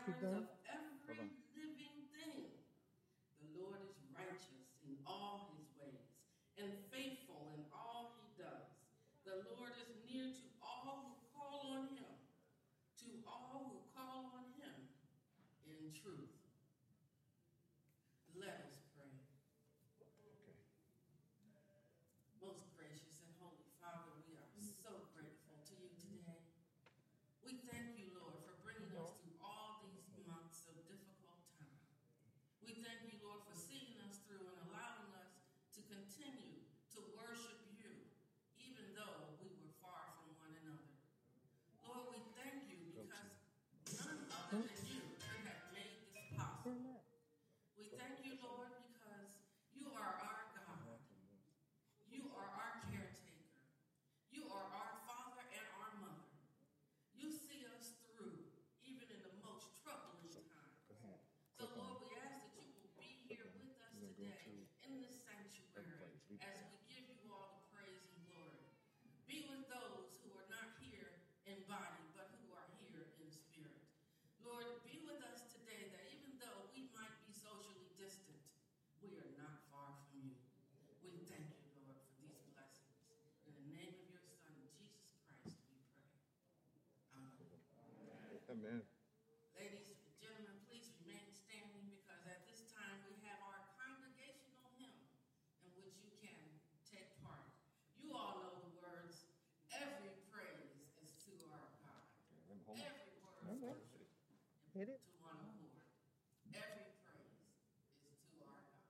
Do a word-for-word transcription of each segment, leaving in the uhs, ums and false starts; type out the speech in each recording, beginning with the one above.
words of every living thing. The Lord is righteous in all his ways and faithful in all he does. The Lord is near to all who call on him, to all who call on him in truth. Let us pray. Okay. Most gracious and holy Father, we are so grateful to you today. We thank you, Lord, for bringing us through all these months of difficult time. We thank you, Lord, for seeing us through and allowing us to continue to worship you, even though we were far from one another. Lord, we thank you because none other than you could have made this possible. We thank you, Lord, because you are our God. You are our caretaker. You are our father and our mother. You see us through, even in the most troubling times. So, Lord, we ask that you will be here with us today in this sanctuary as we give you all the praise and glory. Be with those who are not here in body, but who are here in spirit. Lord, be with us today that even though we might be socially distant, we are not far from you. We thank you, Lord, for these blessings. In the name of your Son, Jesus Christ, we pray. Amen. Amen. Ladies and gentlemen, please remain standing because at this time we have our congregational hymn in which you can take part. You all know the words, every praise is to our God. Every word is Hit it. to one accord. Every praise is to our God.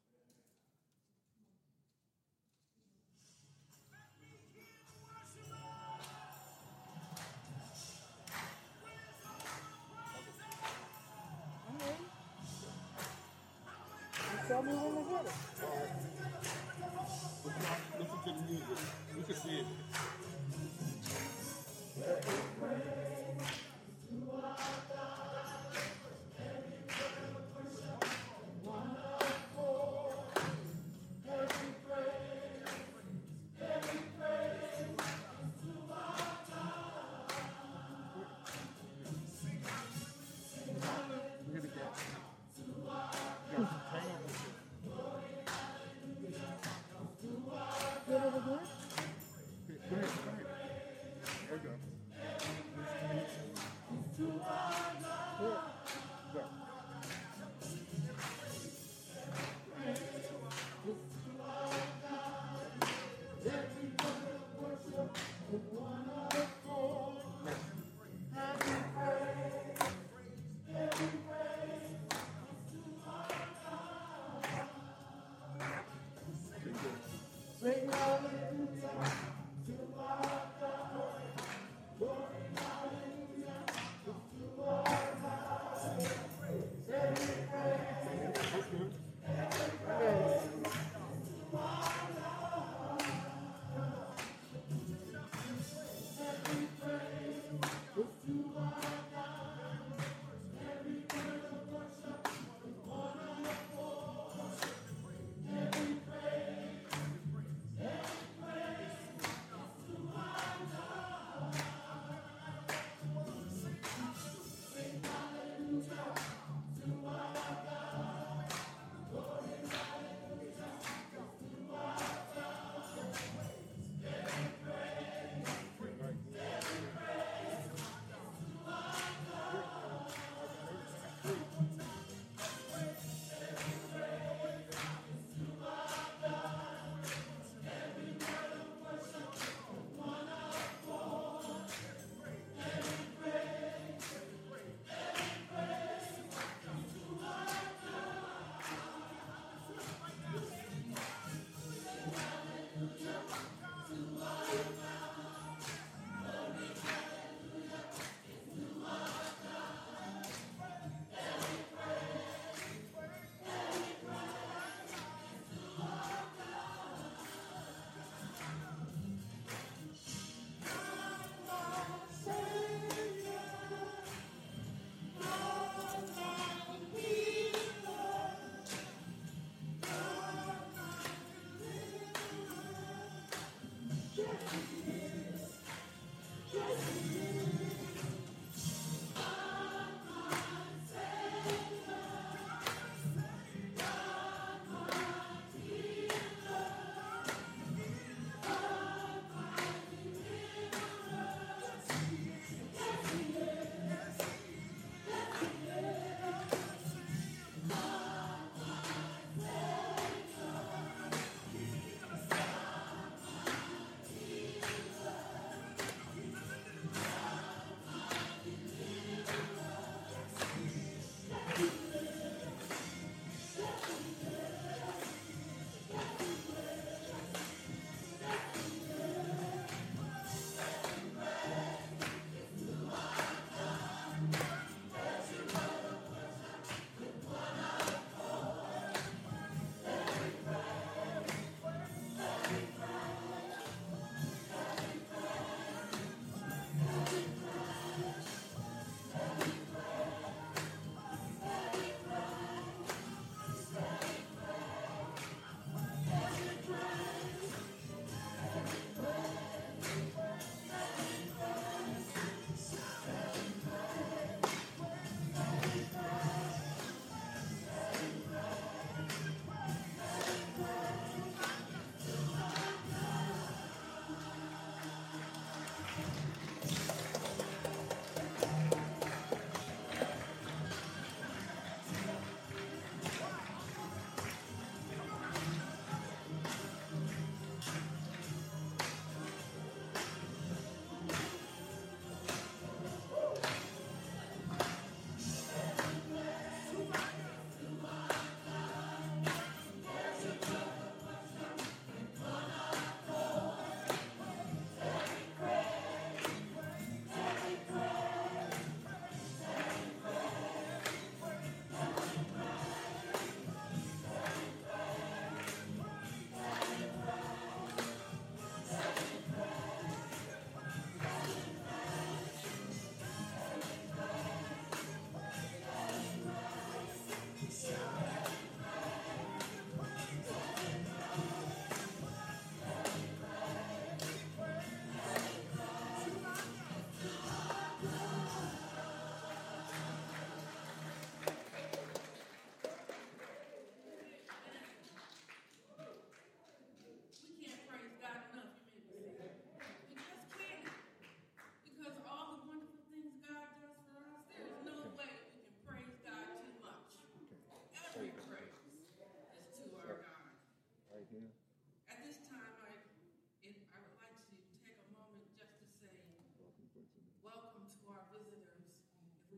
I'm ready. You tell me when to hit it. Listen to the music. You can see it. Look at the cat. Hit it again. Go ahead, go ahead. There we go. Hit. Go. Sing hallelujah to our God. Glory, hallelujah to our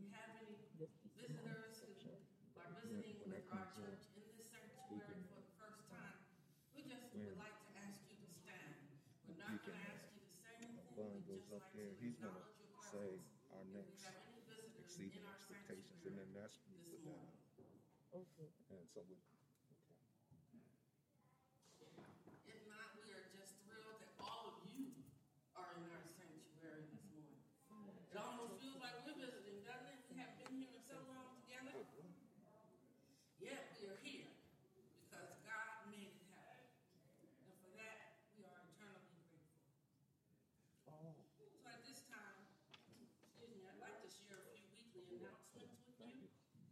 we have any visitors who are visiting with our church in this sanctuary for the first time, we just would like to ask you to stand. We're not going to ask you to say anything. Bun We'd goes just up like there, to he's gonna acknowledge your say presence. our If we next have any visitors exceeding in our expectations, and sanctuary then that's when you this put that morning. up. Okay. And so we, If not, we are just thrilled that all of you are in our sanctuary this morning. It almost feels like we're visiting, doesn't it? We haven't been here in so long together. Yet we are here because God made it happen. And for that, we are eternally grateful. Oh. So at this time, excuse me, I'd like to share a few weekly announcements with you.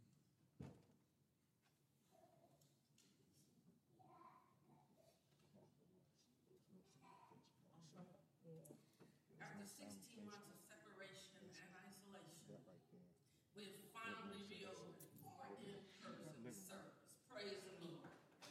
After sixteen months of separation and isolation, that right there. we have finally reopened for in-person service. Praise the Lord.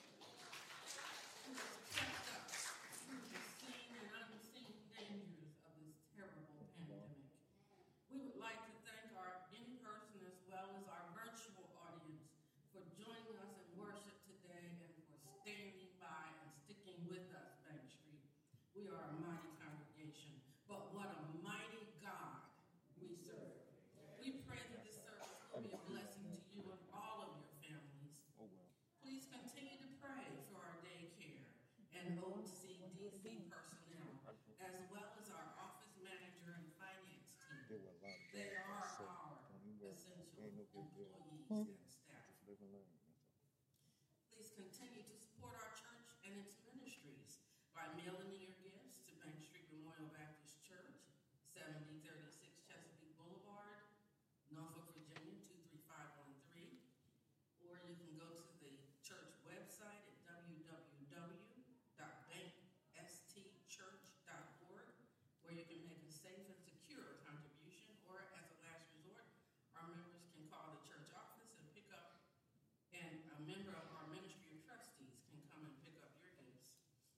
Who has kept us through the seen and unseen dangers of this terrible pandemic. We would like to thank our in-person as well as our virtual audience for joining us in worship today and for standing by and sticking with us, Bank Street. We are a mighty congregation, but what a mighty God we serve. We pray that this service will be a blessing to you and all of your families. Oh, well. Please continue to pray for our daycare and O C D C personnel, as well as our office manager and finance team. There were a lot of They bad are things said. our Don't even worry. essential Ain't no big deal. employees and staff. Just live and learn. That's all. Please continue to support our church and its ministries by mailing in your gifts to Bank Street Memorial Baptist Church, seventy thirty-six Chesapeake Boulevard, Norfolk, Virginia, two three five one three. Or you can go to the church website at w w w dot bank s t church dot org, where you can make a safe and secure contribution, or as a last resort, our members can call the church office and pick up, and a member of our ministry of trustees can come and pick up your gifts.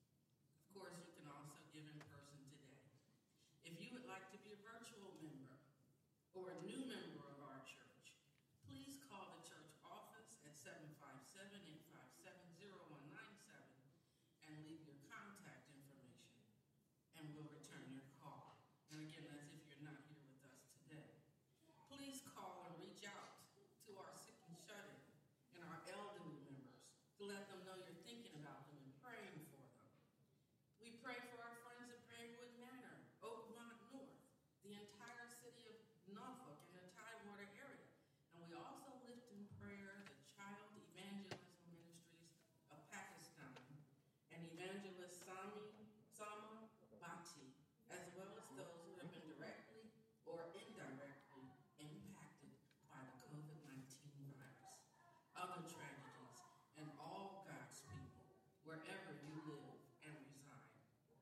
Of course, you can also give in person today. If you would like to be a virtual member or a new member of our church, please call the church office at seven five seven, eight five seven, zero one nine seven and leave your contact information, and we'll return your call. And again, that's if you're not here with us today. Please call and reach out to our sick and shut-in and our elderly members to let them know you're thinking about them and praying for them. We pray for our friends at Braidwood Manor, Oakmont North, the entire city of Norfolk and the Tidewater area. And we also lift in prayer the Child Evangelism Ministries of Pakistan and Evangelist Sami Sama Bhatti, as well as those who have been directly or indirectly impacted by the COVID nineteen virus, other tragedies, and all God's people, wherever you live and reside.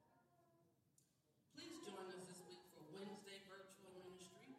Please join us this week for Wednesday virtual ministry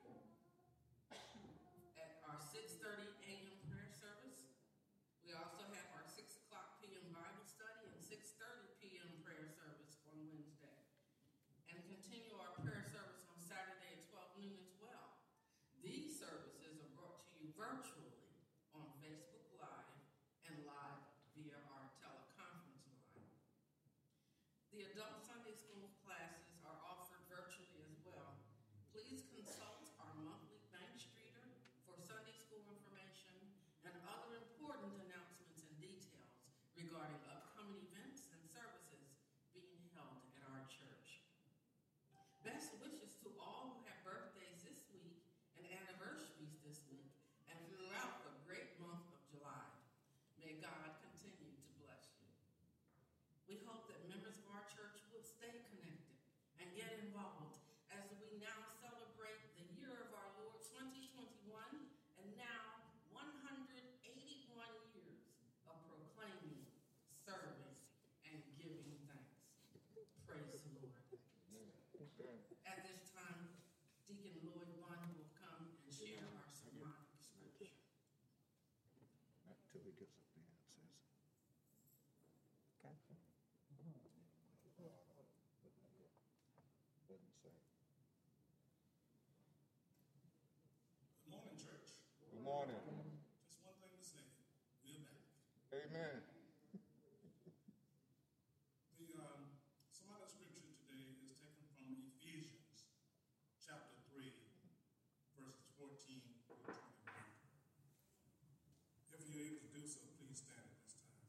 at our six thirty a m prayer service. We also have our six o'clock p m Bible study and six thirty p m prayer service on Wednesday. And continue our prayer service on Saturday at twelve noon as well. These services are brought to you virtually on Facebook Live and live via our teleconference line. The adult Sunday school classes are offered virtually as well. Please consult our monthly Bank Streeter for Sunday school information and other important announcements and details regarding upcoming events and services being held at our church. Best wishes to all who have birthdays this week and anniversaries this week and throughout the great month of July. May God continue to bless you. We hope that members of our church will stay connected and get involved as we now celebrate the year of our Lord twenty twenty-one and now one hundred eighty-one years of proclaiming, serving, and giving thanks. Praise the Lord. At this time, Deacon Lloyd Bunn will come and share our sermonic scripture. Not until he gets up there and says, Gotcha. doesn't say. Good morning, church. Amen. The um, some of the scripture today is taken from Ephesians chapter three, verses fourteen through twenty-one. If you're able to do so, please stand at this time.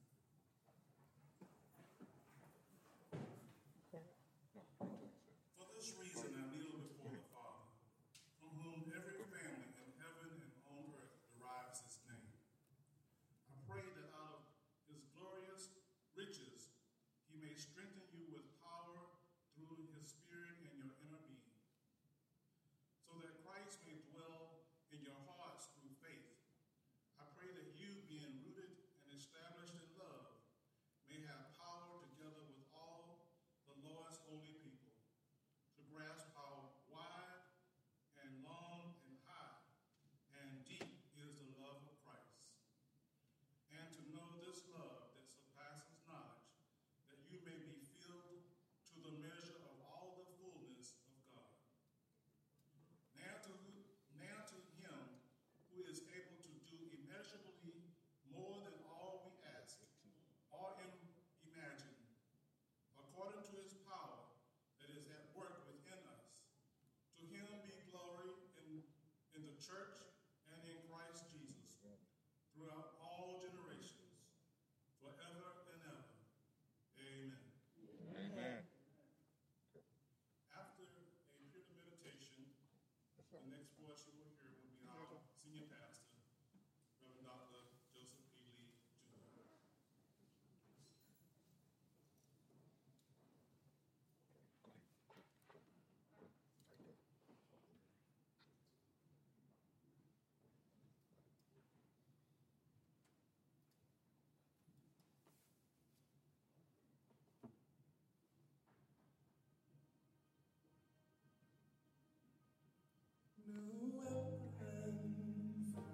For this reason I kneel before the Father, from whom every family in heaven and on earth derives its name. I pray that out of his glorious riches he may strengthen you with power through his Spirit in your inner being, so that Christ may dwell in your hearts through faith. I pray that you, being rooted and established in love, may have power together with all the Lord's holy people to grasp how wide and long and high and deep is the love of Christ, and to know this love that surpasses knowledge, that you may be filled to the measure of all the fullness of God. Now to, who, now to him who is able to do immeasurably more than all we ask or imagine, according to his power that is at work within us. To him be glory in, in the church and in Christ Jesus throughout all generations, forever and ever. Amen. Amen. After a period of meditation, the next voice you will hear will be our senior pastor, Reverend Doctor Joseph P. Lee, Junior No weapon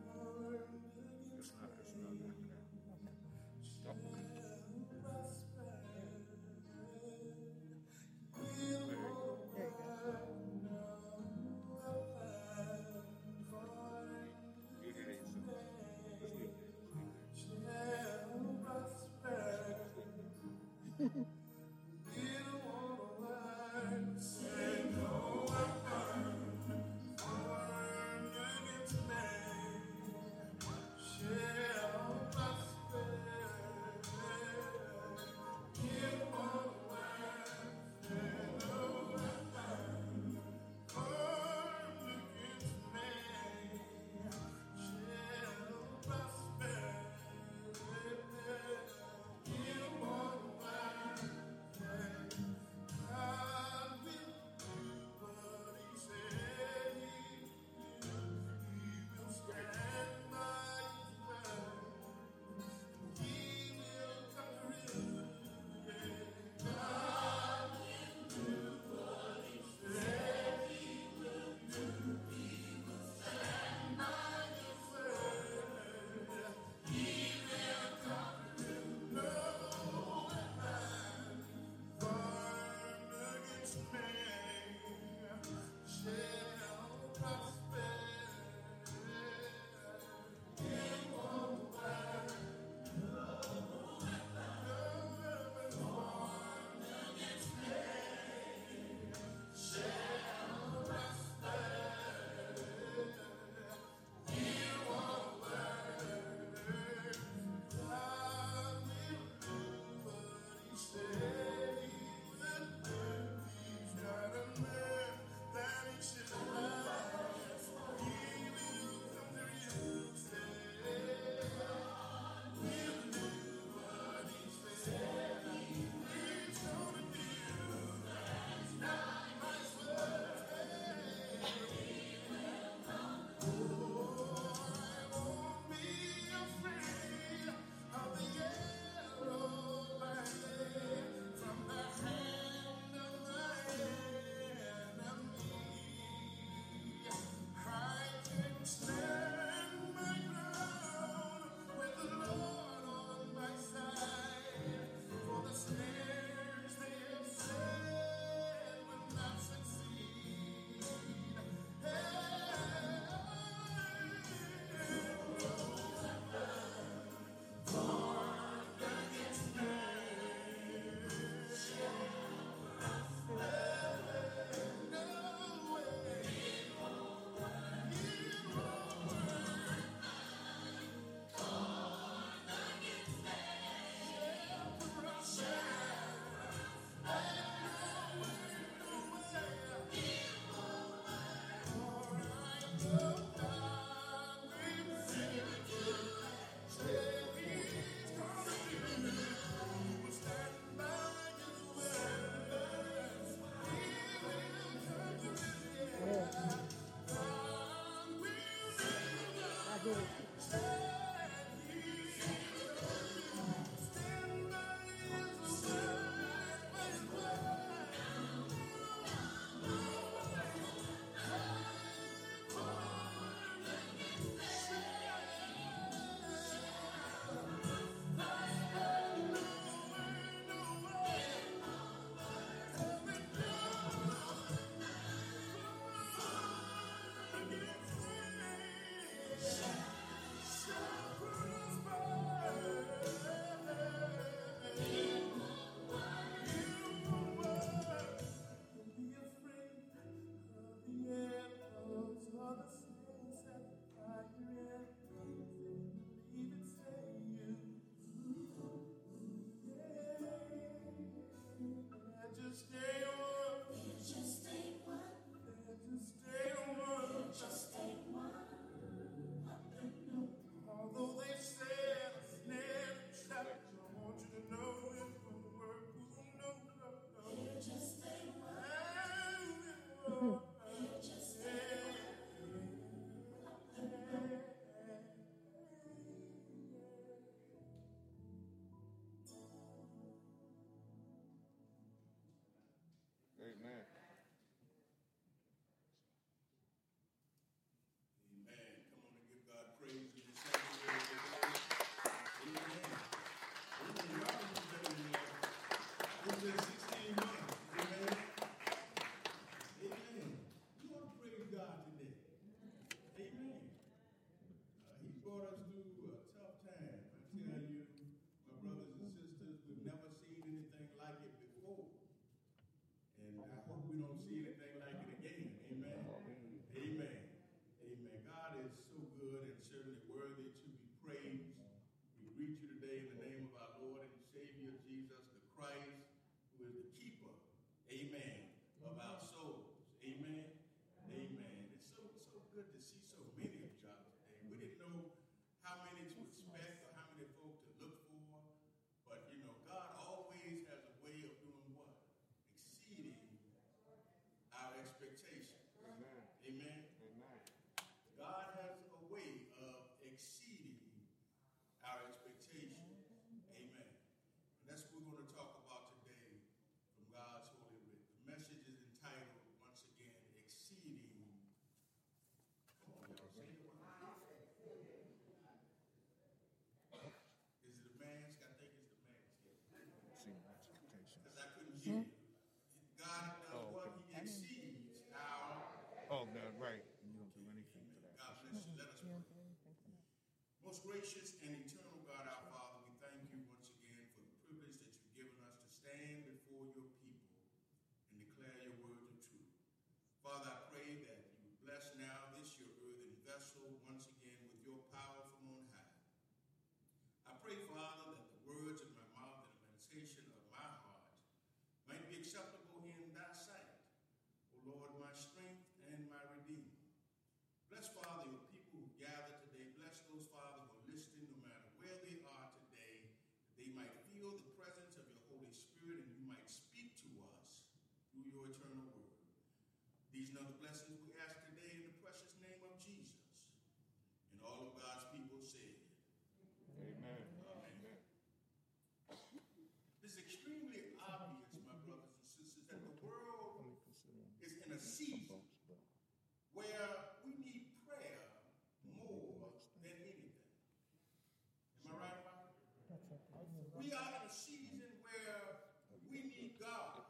right, and you don't do anything for that. God bless you. Let us You pray. don't do anything for that. Most gracious and eternal God, our Father, we thank you once again for the privilege that you've given us to stand before your people and declare your words of truth. Father, I pray that you bless now this your earthen vessel once again with your power from on high. I pray, Father, that the words of my mouth and the meditation of my heart might be acceptable in thy sight, O Lord, my strength and my redeemer. Bless, Father, your people who gather today. Bless those, Father, who are listening, no matter where they are today, that they might feel the presence of your Holy Spirit and you might speak to us through your eternal word. These and other blessings we ask today in the precious name of Jesus. And all of God's people say, Amen. Amen. It is extremely obvious, my brothers and sisters, that the world Let me consider them. is in a Some season folks, but where we need prayer more than anything. Am I right about it? That's it. We are in a season where we need God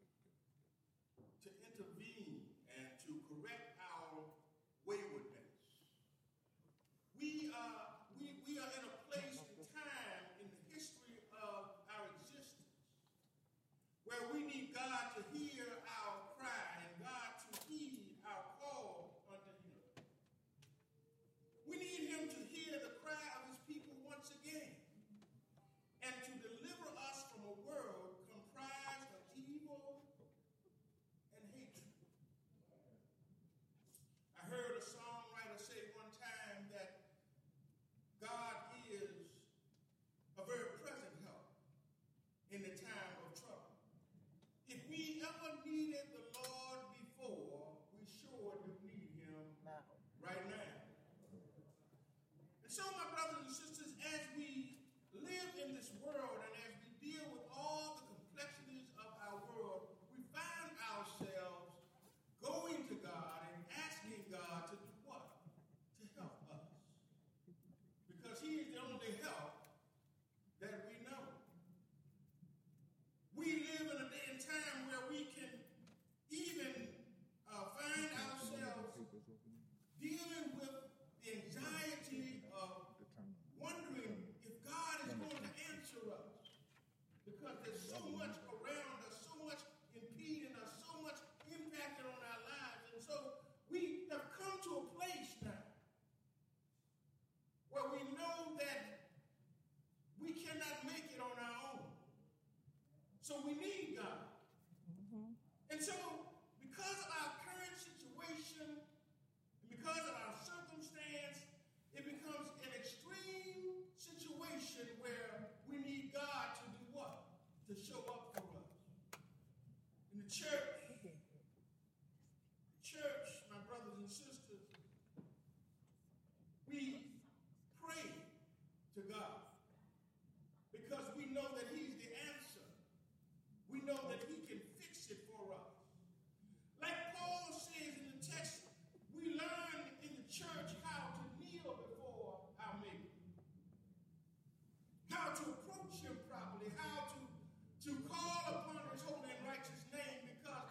to intervene and to correct our waywardness. We are, we, we are in a place and time in the history of our existence where we need God to hear our cry and God to heed our call unto him. We need him to hear the cry of his people once again and to deliver us from a world comprised of evil and hatred. I heard a songwriter say one time that God is a very present help in the time of trouble. If we ever needed the Lord before, we sure do need him Now. right now. And so, my brothers and sisters, as we live in this world and as we deal with all the complexities of our world, we find ourselves going to God and asking God to do what? To help us. Because he is the only help that we know. We live in a day and time where we can even uh, find ourselves papers open, dealing with the anxiety of determine. wondering if God is going to answer us. Because there's so much around us, so much impeding us, so much impacting on our lives. And so we have come to a place now where we know that we cannot make it on our own. So we need God. And so because of our current situation, and because of our circumstance, it becomes an extreme situation where we need God to do what? To show up for us. In the church, the church, my brothers and sisters, we pray to God because we know that he's the answer. We know that he can fix it for us. Like Paul says in the text, we learn in the church how to kneel before our Maker, how to approach him properly, how to, to call upon his holy and righteous name, because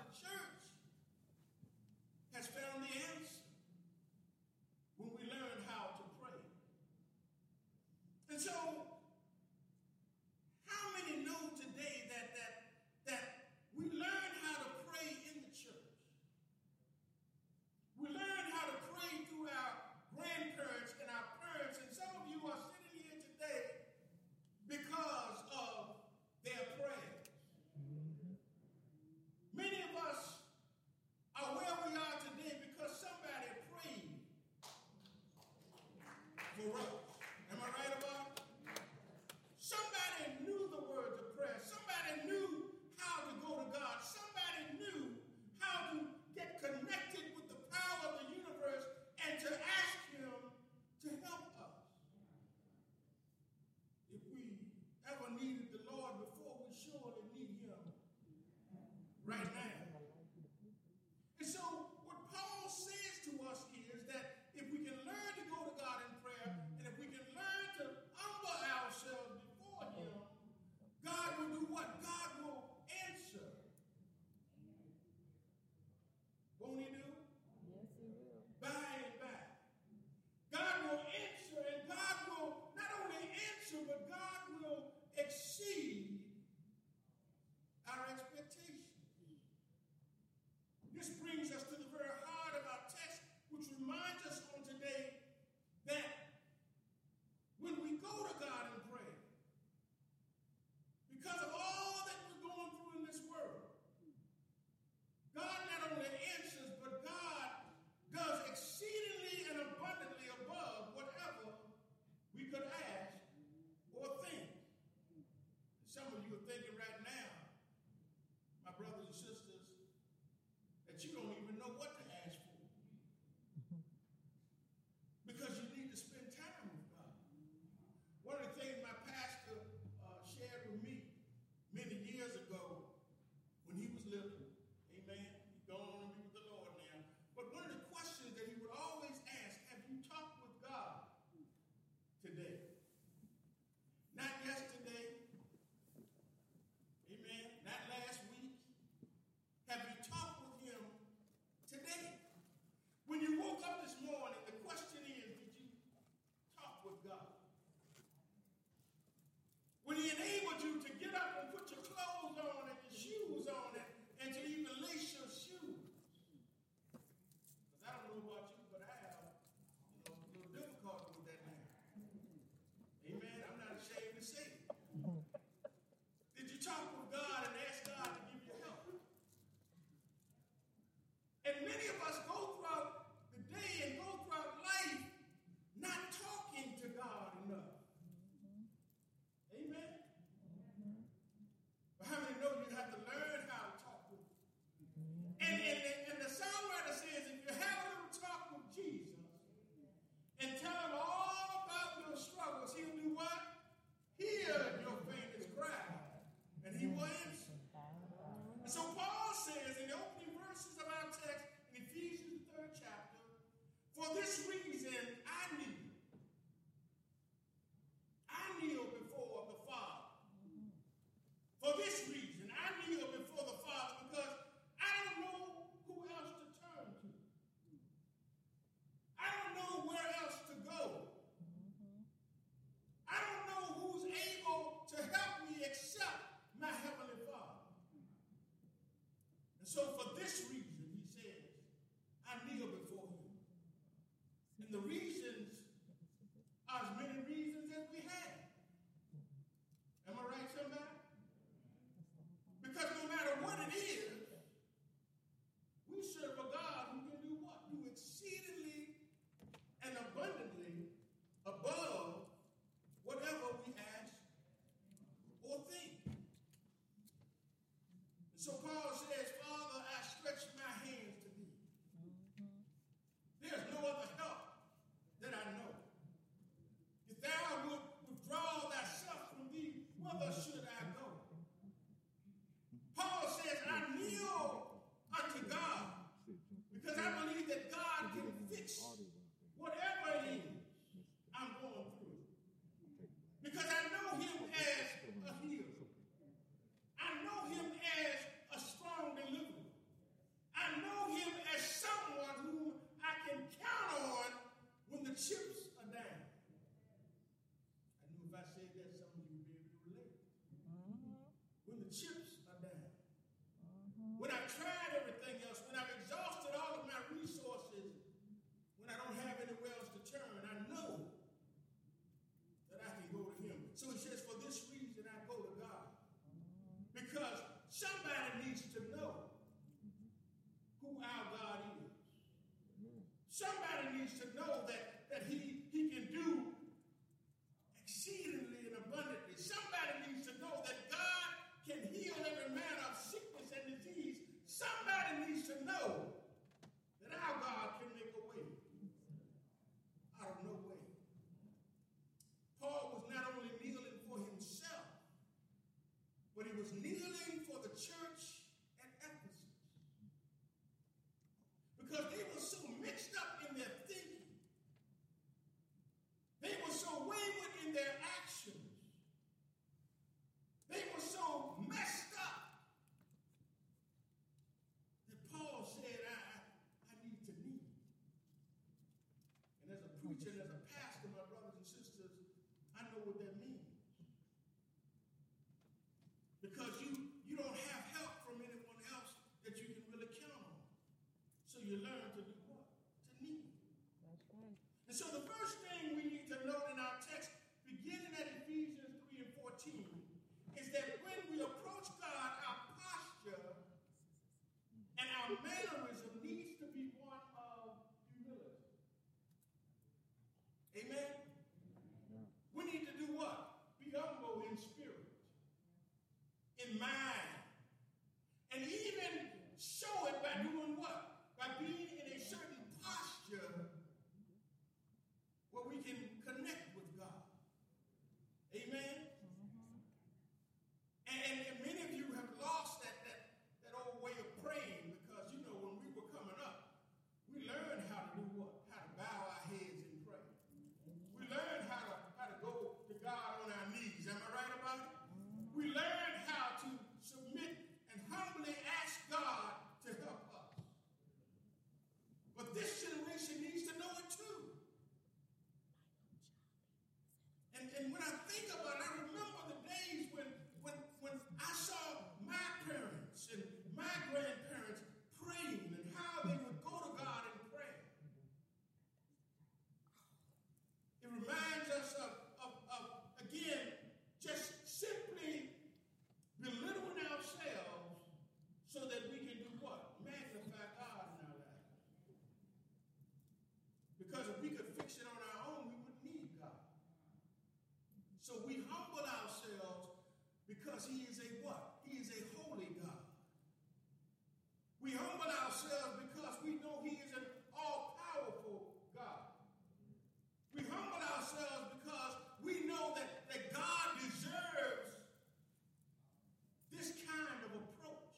when the chips are down, when I've tried everything else, when I've exhausted all of my resources, when I don't have anywhere else to turn, I know that I can go to him. So he says, for this reason I go to God. Because somebody needs to know who our God is. Somebody needs to know that, that he, he can do exceedingly and abundantly. Somebody needs to know that God can heal every manner of sickness and disease. Somebody needs to know that our God can make a way out of no way. Paul was not only kneeling for himself, but he was kneeling for the church at Ephesus. Because they were so mixed up in their thinking. They were so wayward in their actions. They were so messed up that Paul said, I, I need to kneel. And as a preacher and as a pastor, my brothers and sisters, I know what that means. Because you, you don't have help from anyone else that you can really count on. So you learn to do what? To kneel. That's right. And so the first thing we need to note in our text, beginning at Ephesians three and fourteen, is that when we approach God, our posture and our mannerism needs to be one of humility. Amen? We need to do what? Be humble in spirit, in mind, and even show it by doing what? By being in a certain posture where we can connect with God. Amen? And, and, and many of you have lost that, that, that old way of praying because, you know, when we were coming up, we learned how to do what? How to bow our heads and pray. We learned how to, how to go to God on our knees. Am I right about it? We learned how to submit and humbly ask God to help us. But this generation needs to know it too. And, and when I think about it, I remember the days when, when, when I saw my parents and my grandparents praying and how they would go to God in prayer. It reminds us of, of, of again, just simply belittling ourselves so that we can do what? Magnify God in our lives. Because if we could fix it on our own, we wouldn't need God. So we humble ourselves because he is a what? He is a holy God. We humble ourselves because we know he is an all-powerful God. We humble ourselves because we know that, that God deserves this kind of approach.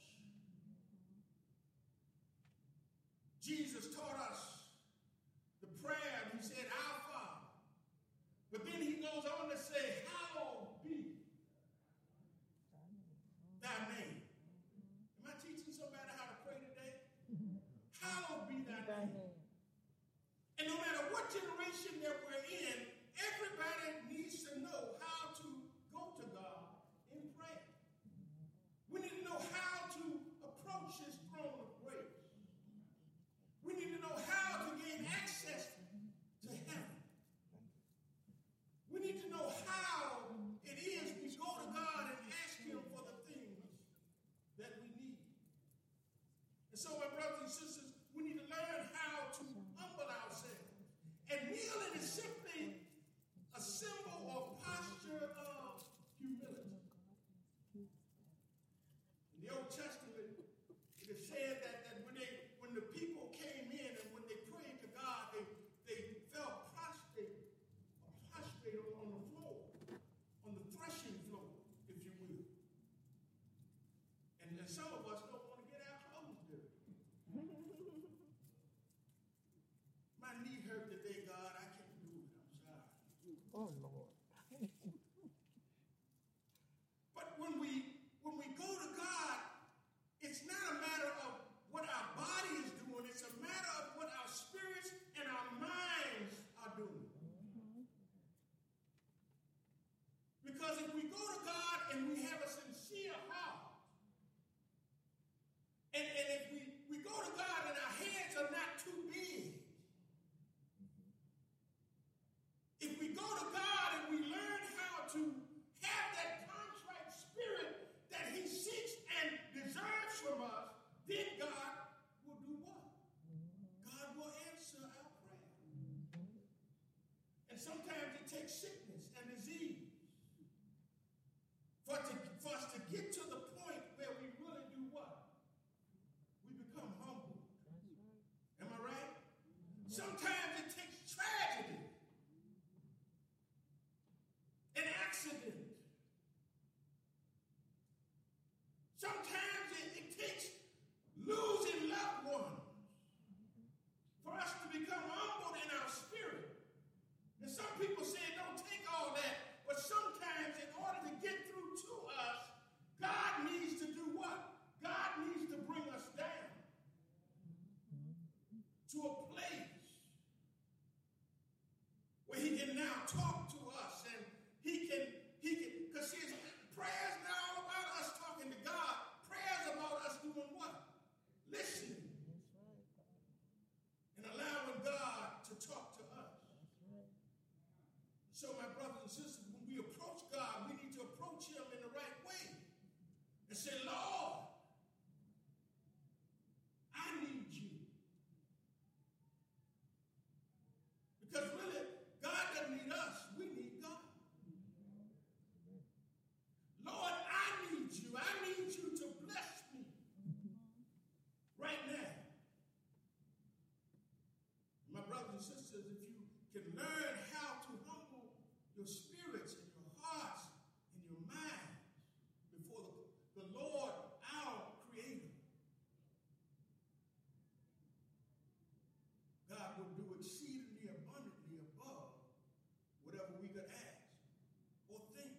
Jesus taught us the prayer, and he said, Our Father. But then he goes on to say, Hallowed be thy name. Am I teaching somebody how to pray today? Hallowed be thy name. And no matter what generation that we're in, everybody needs to know how to go to God in prayer. We need to know how to approach his throne of grace. We need to know how to gain access to heaven. We need to know how it is we go to God and ask him for the things that we need. And so, my brothers and sisters, we need to learn how to humble ourselves. And kneeling is simply a symbol or posture of humility. In the Old Testament, it is said that, that when they when the people came in and when they prayed to God, they, they fell prostrate, or prostrate on, on the floor, on the threshing floor, if you will. And, and some of us don't want to get our clothes dirty. My knee hurt today, God. I can't do it. I'm sorry. Oh, Lord. But when we when we go to God, it's not a matter of what our body is doing. It's a matter of what our spirits and our minds are doing. Because if we go to God and we have a sincere heart, sometimes it takes sickness and disease for, to, for us to get to the point where we really do what? We become humble. Am I right? Sometimes it takes tragedy, an accident. Sometimes it, it takes losing loved ones for us to become humbled in our spirit. And some people say it don't take all that, but sometimes in order to get through to us, God needs to do what? God needs to bring us down to a place where he can now talk to us and he can, he can, because his prayers not all about us talking to God. Prayers about us doing what? Listening. And allowing God to talk to us. So my brothers and sisters, when we approach God, we need to approach him in the right way. And say, Lord, I need you. Because really, God doesn't need us. We need God. Lord, I need you. I need you to bless me right now. My brothers and sisters, if you can learn how to humble your spirits and your hearts and your minds before the, the Lord, our Creator, God will do exceedingly abundantly above whatever we could ask or think.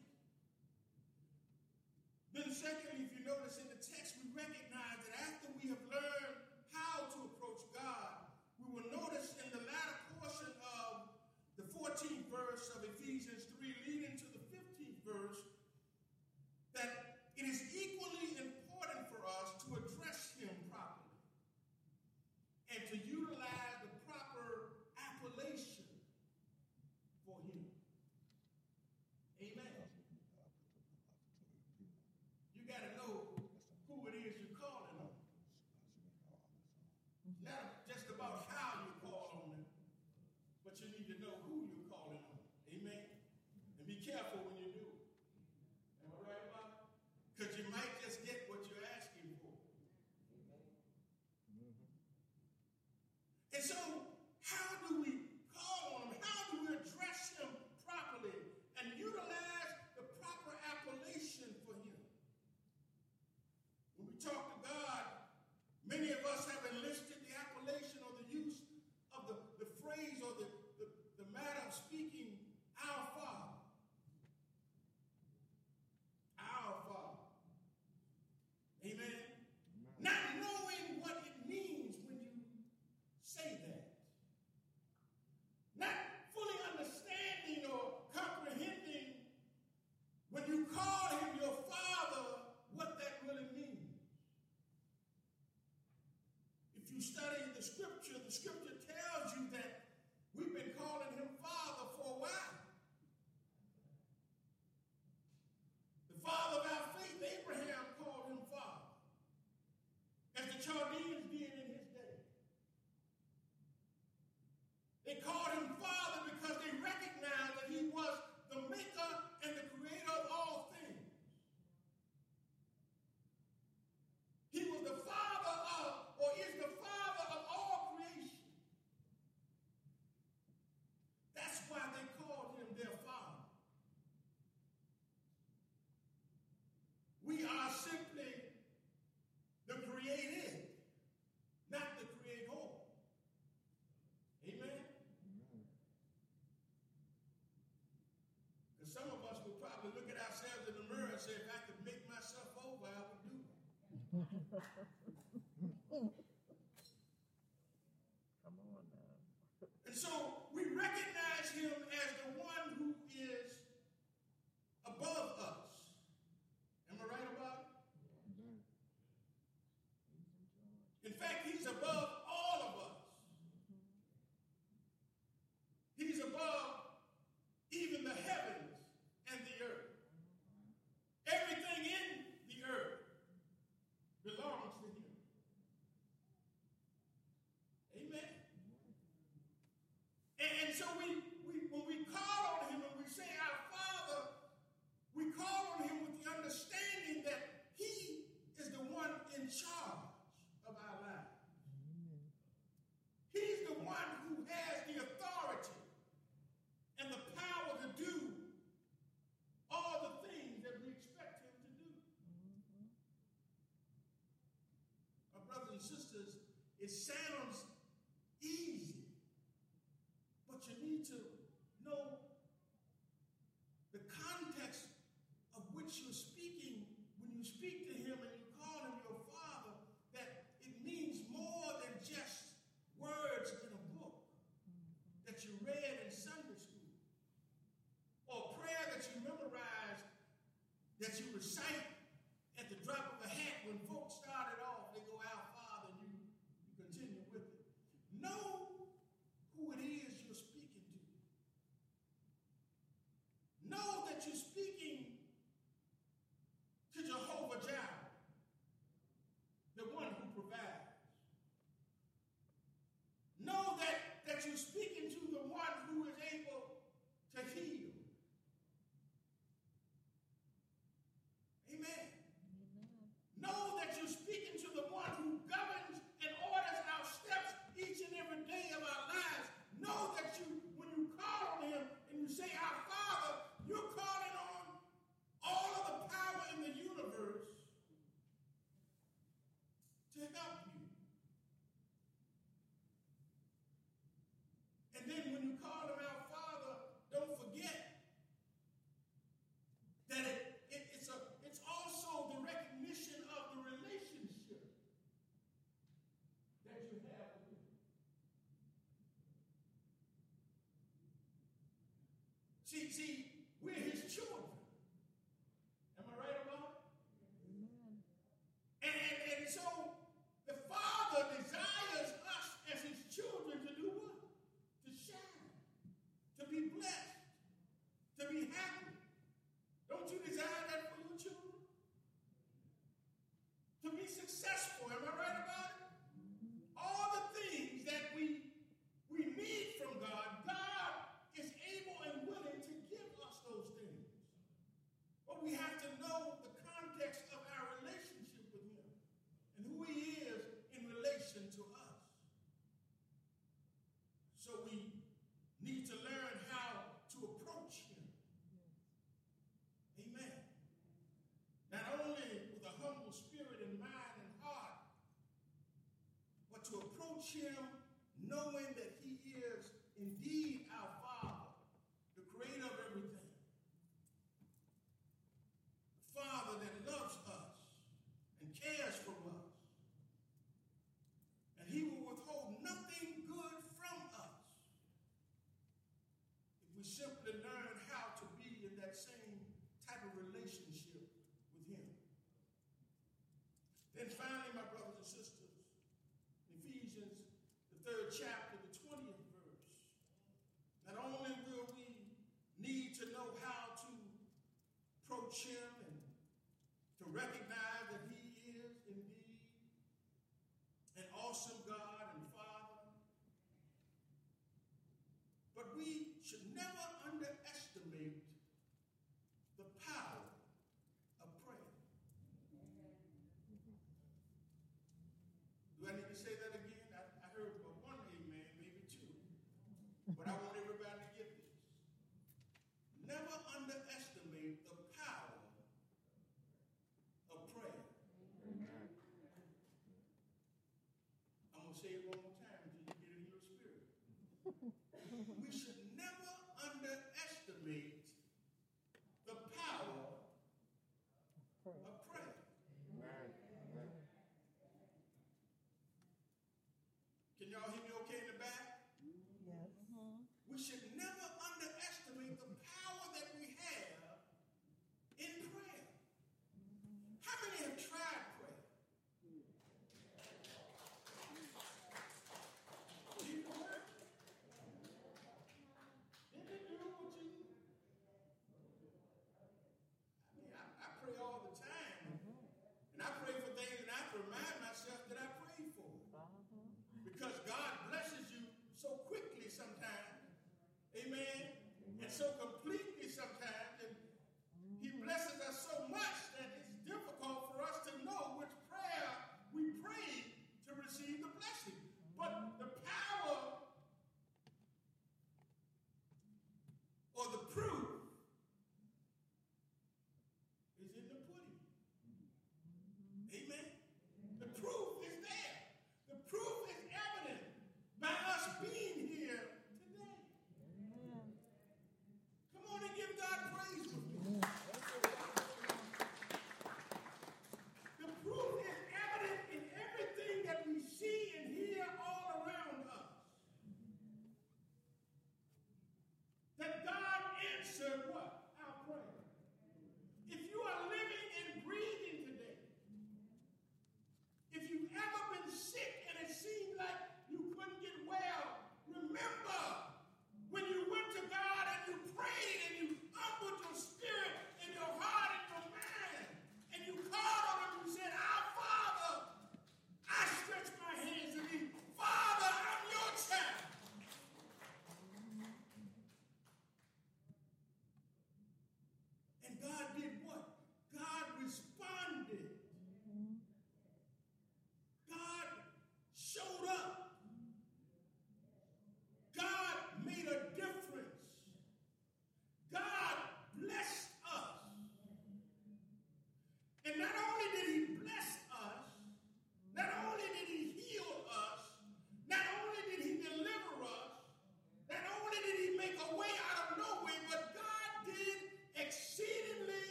Then secondly, if you notice in the text, we recognize that after we have learned how to approach God, we will notice in the latter portion of the fourteenth verse of Ephesians three, leading to the fifteenth verse, that it is equally important for us to address him properly and to utilize the proper appellation for him. Amen. You got to know who it is you're calling on. Not just about how you call on him, but you need to know who you're calling on. Amen. And be careful when you do it. Am I right about it? Because you might just get what you're asking for. And so, how do we call on him? How do we address him properly and utilize the proper appellation for him? When we talk to God, many of us have enlisted the appellation or the use of the, the phrase or the, the, the matter of speaking, our Father. Our Father. Amen. Not knowing what it means when you say that. Not fully understanding or comprehending when you call him your Father, what that really means. If you study the scripture, the scripture tells you that we've been calling him Father for a while. The father of our faith, Abraham, called him Father, as the Chaldeans did in his day. They called him Father because they recognized that he was the maker and the creator of all things. He was the father of, or is the father of all creation. That's why they called him their Father. We are simply the created, not the creator. Amen? Because some of us will probably look at ourselves in the mirror and say, if I could make myself over, I would do it. Come on now. And so we recognize him as the one who is above us. Am I right about it? In fact, he's above all of us. He's above even the heavens and the earth. Everything in the earth belongs to him. Amen. And, and so we, we when we come It sounds easy, but you need to know the context of which you're speaking when you speak to him and you call him your father, that it means more than just words in a book that you read in Sunday school, or prayer that you memorized, that you recite at the drop of a hat when folks started off. They go, "Our Father," and you, you continue with it. Know who it is you're speaking to. Know that you're speaking to Jehovah Jireh, the one who provides. Know that, that you're speaking to the one who is able to heal. Amen. Amen. Know that you're speaking to the one who governs and orders our steps each and every day of our lives. Know that you, when you call on him and you say, "Our Father," you're calling on all of the power in the universe to help you. And then when you call him our Father, don't forget that it, it, it's, a, it's also the recognition of the relationship that you have with him. See, see, we're his children. Am I right about it? Amen. And, and, and so the Father desires us as his children to do what? To shine, to be blessed, to be happy. Don't you desire that for your children? To be successful. Am I right about it? All the things that we, we need from God, God is able and willing to give us those things. But we have to know the context of our relationship with him and who he is in relation to us. So we need to learn how to approach him. Amen. Not only with a humble spirit and mind and heart, but to approach him knowing that he is indeed our Father, the creator of everything. The Father that loves us and cares for us. And he will withhold nothing good from us if we simply learn how to be in that same type of relationship with him. Then finally, my brothers and sisters, Ephesians, the third chapter, the twentieth verse. Not only will we need to know how to approach him and to recognize that he is indeed an awesome God and Father, but we should never underestimate the power of prayer. Do I need to say that again? I, I heard one amen, maybe two. But I want everybody to get this. Never underestimate the power of prayer. Amen. I'm going to say it one more time until you get it in your spirit. We should never underestimate the power of prayer. Amen. Amen. Can y'all hear me okay in the back? Yes. We should never underestimate the power that we have in prayer. How many have tried prayer? Did it work? Did it do what you? I mean, I, I pray all the time. And I pray for things and I have to remind myself that I prayed for. Because God blesses you so quickly sometimes. Amen. And so completely sometimes. And he blesses us so much that it's difficult for us to know which prayer we prayed to receive the blessing. But the power or the proof is in the pudding. Amen. The proof is there. The proof is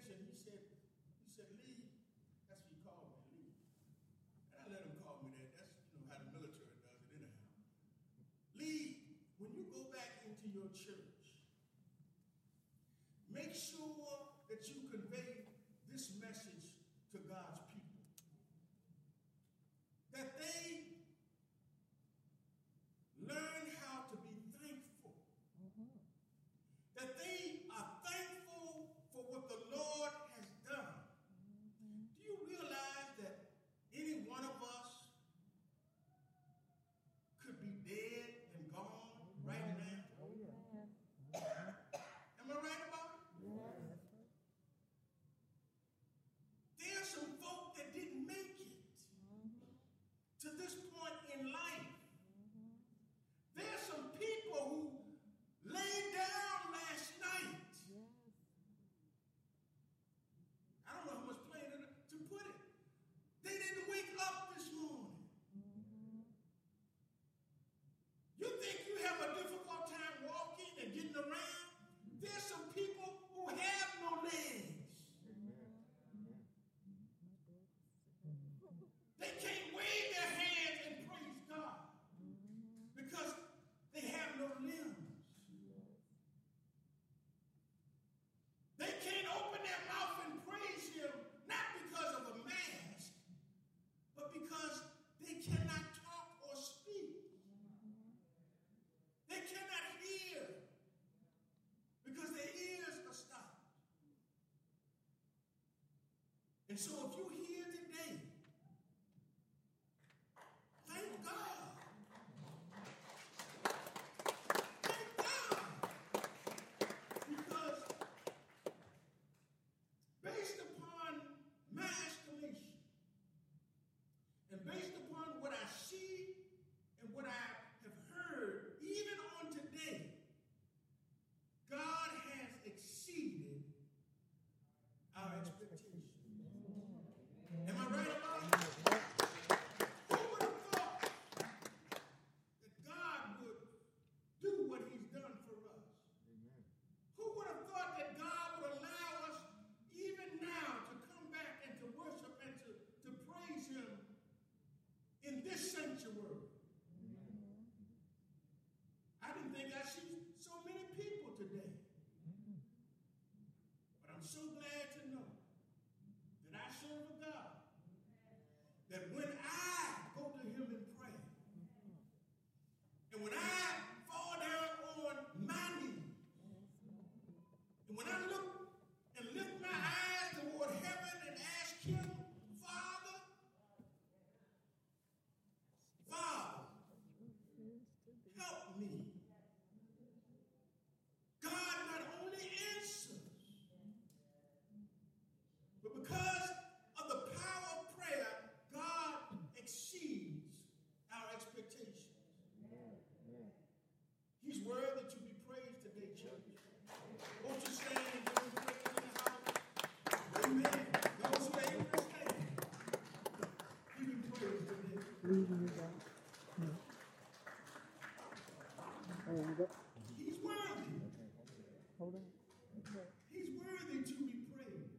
attention. He said, he said, Lee, that's what he called me, Lee. And I let him call me that. That's, you know, how the military does it anyhow. Lee, when you go back into your church, make sure that you convey this message to God's people. That they learn how to be thankful. Mm-hmm. That they are thankful for what the Lord has done. Mm-hmm. Do you realize that any one of us could be dead and gone right now? Oh, yeah. Am I right about it? Yeah. There's some folk that didn't make it Mm-hmm. to this point in life. There's some people who laid down last night. Yes. I don't know how much plain to to put it. They didn't wake up this morning. Mm-hmm. You think you have a difficult time walking and getting around? There's some people who have no legs. They can't wave their hands and praise God because they have no limbs. They can't open their mouth and praise Him, not because of a mask, but because they cannot talk or speak. They cannot hear because their ears are stopped. And so if you're here today, thank God. Thank God. Because based upon my estimation and based upon what I see and what I have heard, even on today, God has exceeded our expectations. Am I right about it? Who would have thought that God would do what He's done for us? Who would have thought that God would allow us even now to come back and to worship and to, to praise Him in this sanctuary? I didn't think I'd see so many people today. But I'm so glad to know that I serve a God that when I go to Him in prayer, and when I fall down on my knees, and when I look and lift my eyes toward heaven and ask Him, Father, Father, help me. God not only answers, but because of the power of prayer, God exceeds our expectations. He's worthy to be praised today, church. Won't you stand and give Him praise in the house? Amen. Those who are able to stand, give Him praise today. Leading you back. Hold up. He's worthy. Hold on. He's worthy to be praised.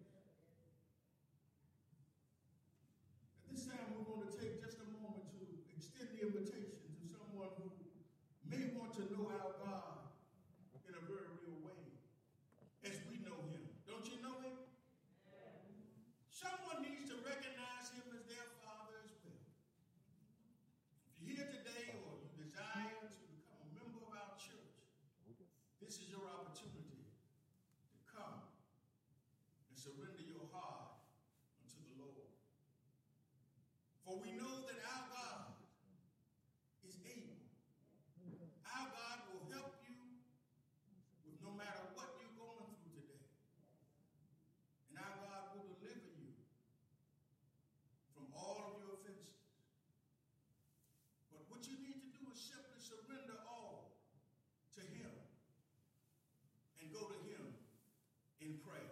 At this time, we're going to take just a moment to extend the invitation to someone who may want to know our God in a very real way, as we know Him. Don't you know Him? Someone needs to recognize Him as their Father as well. If you're here today or you desire to become a member of our church, this is your opportunity to come and surrender your heart unto the Lord. For we know that our God is able. Our God will help you with no matter what you're going through today. And our God will deliver you from all of your offenses. But what you need to do is simply surrender all to Him and go to Him in prayer.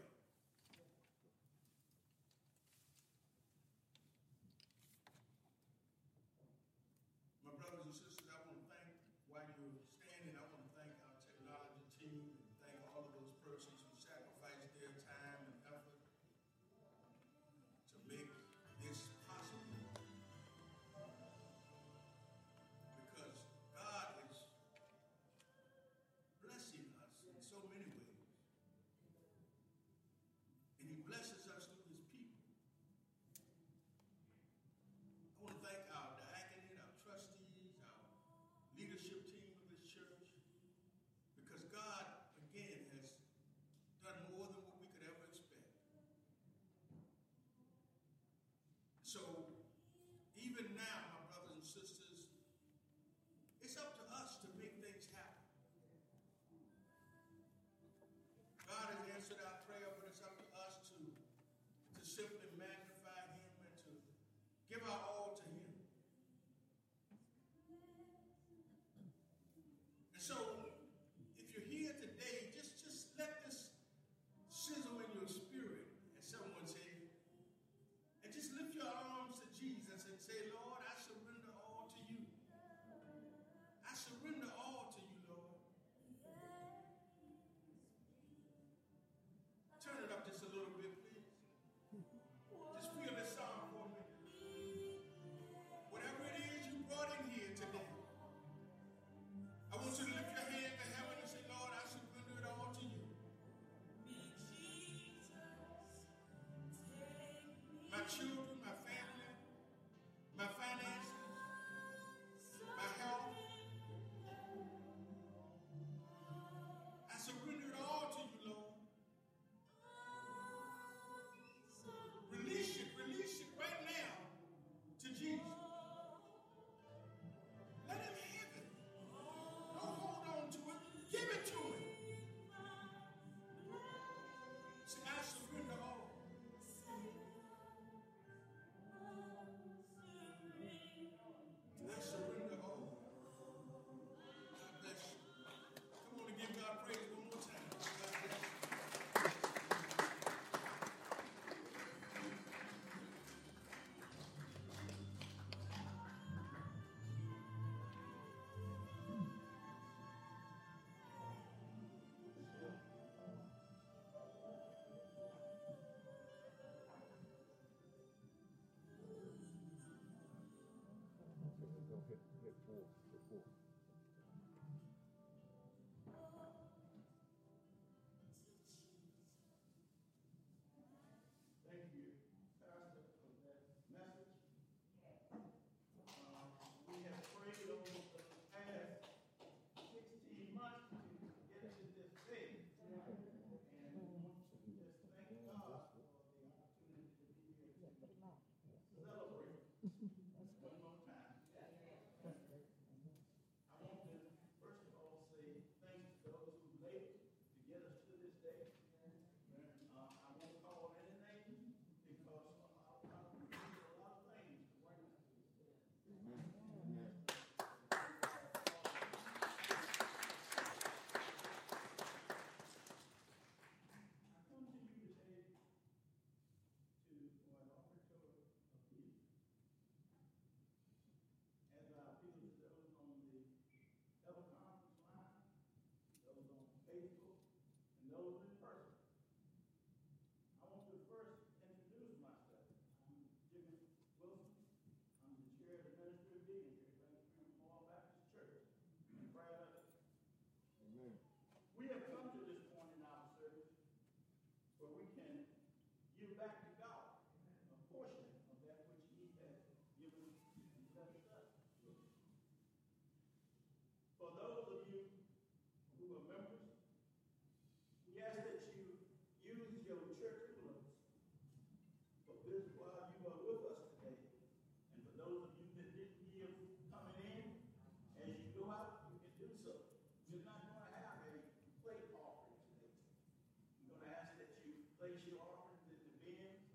simply magnify him and to give our all to him. And so, if you're here today, just, just let this sizzle in your spirit, as someone said, and just lift your arms to Jesus and say, Lord, I surrender all to you. I surrender all to you, Lord. Turn it up just a little bit, please. Just feel this song for me. Whatever it is you brought in here today, I want you to lift your hand to heaven and say, Lord, I surrender it all to you. My children, my family, my finances, my health. I surrender it all to you, Lord. Release it, release it right now to Jesus. Let him have it. Don't hold on to it. Give it to him. Say, I surrender all. I surrender all. God bless you. Come on and give God praise one more time. God bless you. Go hit, hit four, hit four. Thank you, Pastor, for that message. Uh, we have prayed over the past sixteen months to get to this day. And we want to just thank God for the opportunity to be here to celebrate one more time. I want to, first of all, say thanks to those who labored to get us to this day. Uh, I won't call any names because I'll probably do a lot of things to bring us to this day. Amen. I come to you today to for an offer of appeal. As I appeal to those on the teleconference line, those on Facebook, and those in person. I want to first introduce myself. I'm Jimmy Wilson. I'm the chair of the Ministry of Being here at Grand Street Memorial Baptist Church. I'm proud of it. Amen. We have come to this point in our service where we can give back to God a portion of that which he has given and blessed us with. For those of you who are members, we ask that you use your church influence for this while you are with us today. And for those of you that didn't give coming in, as you go out, you can do so. We're not going to have a plate offering today. We're going to ask that you place your offerings in the bin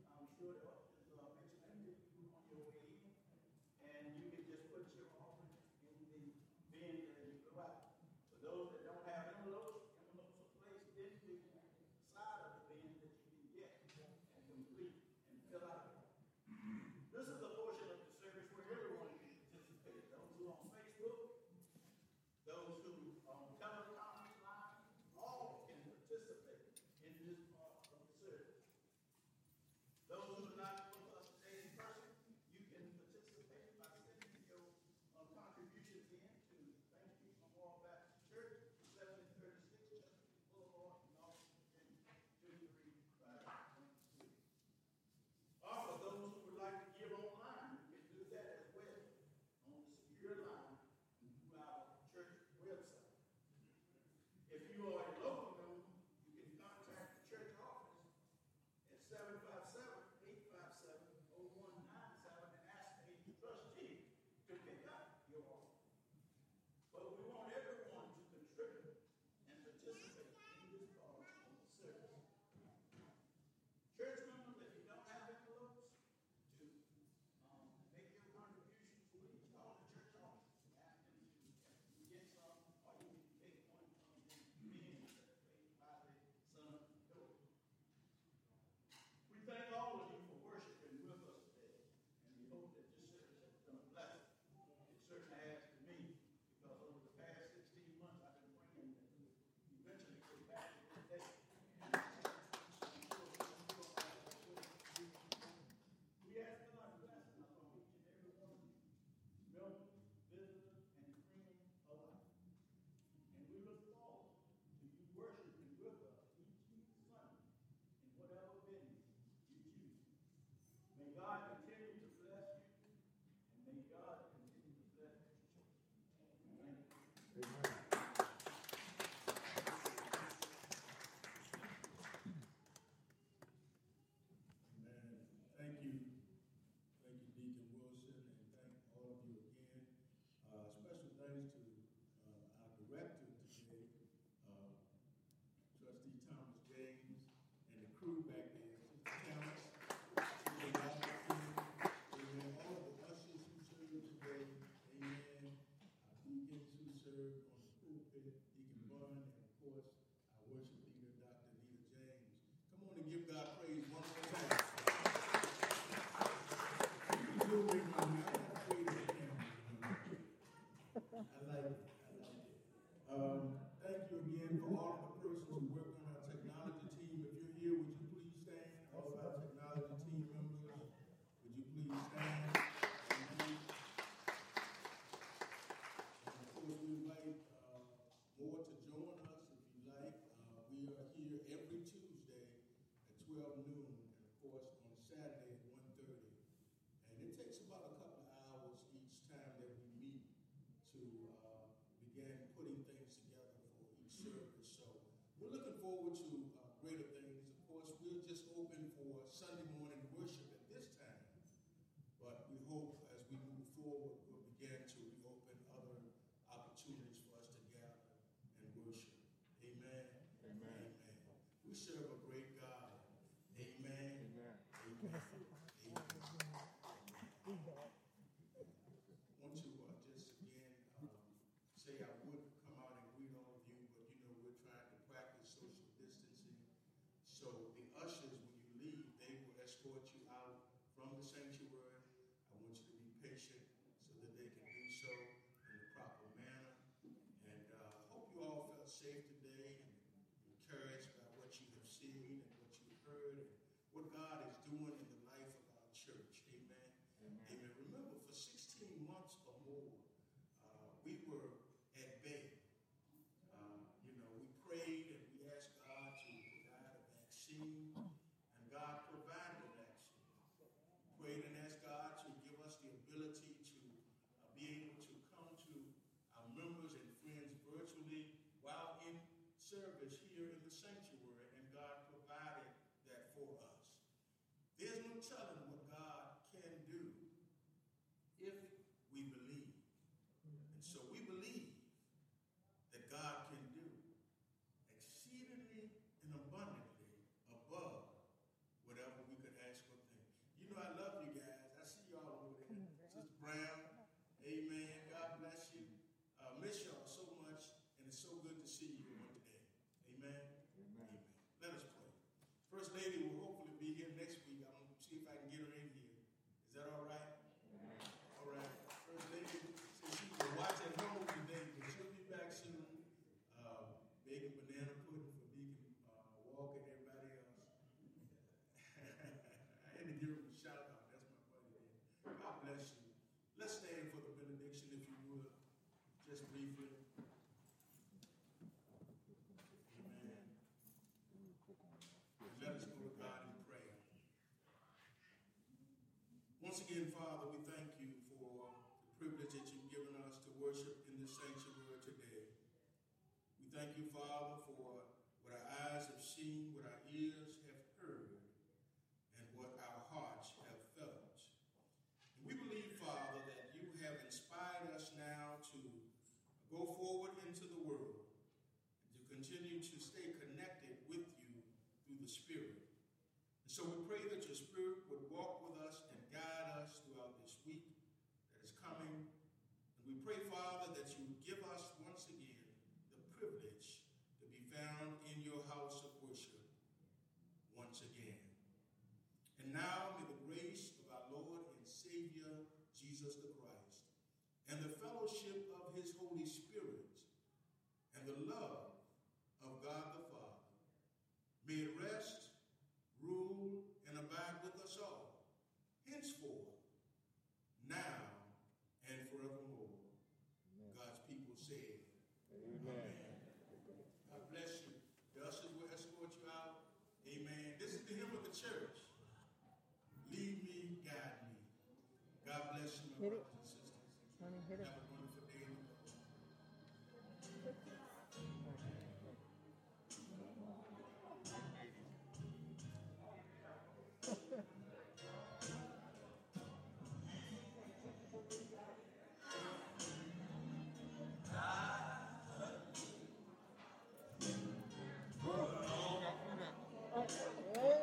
crew back there. Sister Talents, Sister Robinson, amen. All of the ushers who served today, amen. Our deacons who served on the pulpit, Deacon Bun, and of course, our worship leader, Doctor Nita James. Come on and give God praise one more time. You do make my mouth praise again. I like it. I like it. Um, thank you again for all of the persons who worked on our technology team. If you're here, would you please stand? All of our technology team members, would you please stand? Amen. And of course, we invite uh, more to join us if you like. Uh, we are here every Tuesday at twelve noon, and of course on Saturday at one thirty. And it takes about a couple of hours each time that we meet to uh, begin putting things together for each service. So we're looking forward to uh, greater things. Of course, we're just open for Sunday morning worship at this time. But we hope as we move forward, we'll begin to open other opportunities for us to gather and worship. Amen. Amen. Amen. We serve a great God. Amen. Amen. Give us Amen. some heart. Amen. We bad. I want to uh, just again um, say I would come out and greet all of you, but you know we're trying to practice social distancing. So the ushers, when you leave, they will escort you out from the sanctuary. I want you to be patient so that they can do so in the proper manner. And uh, hope you all felt safe today and encouraged by what you have seen and what you've heard and what God is doing in the life of our church. Amen. Amen. Amen. Remember, for sixteen months or more, uh, we were at bay. Uh, you know, we prayed and we asked God to provide a vaccine, and God provided a vaccine. Prayed and asked God to give us the ability to uh, be able to come to our members and friends virtually while in service here in the sanctuary, and God provided that for us. There's no telling what God can do if we believe. And so we believe that God can do exceedingly and abundantly above whatever we could ask or think. You know, I love you guys. I see y'all over there. Sister Brown, amen. God bless you. Uh, miss y'all so much, and it's so good to see you on today. Amen. Amen. Amen. Let us pray. First Lady will hopefully be here next week. I'm going to see if I can get her in here. Is that all right? All right. First Lady says she will watch at home today, but she'll be back soon. Uh, baking banana pudding for Deacon uh, Walker and everybody else. I had to give him a shout out. That's my buddy there. God bless you. Let's stand for the benediction, if you would, just briefly. Amen. And let us go to God in prayer. Once again, Father, we thank you for the privilege that you've given us to worship in this sanctuary today. We thank you, Father, for what our eyes have seen, what our ears have heard, and what our hearts have felt. And we believe, Father, that you have inspired us now to go forward into the world and to continue to stay connected with you through the Spirit. And so we pray that your Spirit would walk with us and guide us throughout this week that is coming. And we pray, Father, that you would give us once again the privilege to be found in your house of worship once again. And now may the grace of our Lord and Savior, Jesus the Christ, and the fellowship of his Holy Spirit, and the love of God the Father, may it rest, rule, and abide with us all, henceforth, now, and forevermore. Amen. God's people say, Amen. God bless you. The ushers will escort you out. Amen. This is the hymn of the church. Lead me, guide me. God bless you, my Hit it. brothers and sisters. Honey, hit it. Have a wonderful day in the Lord. Hey.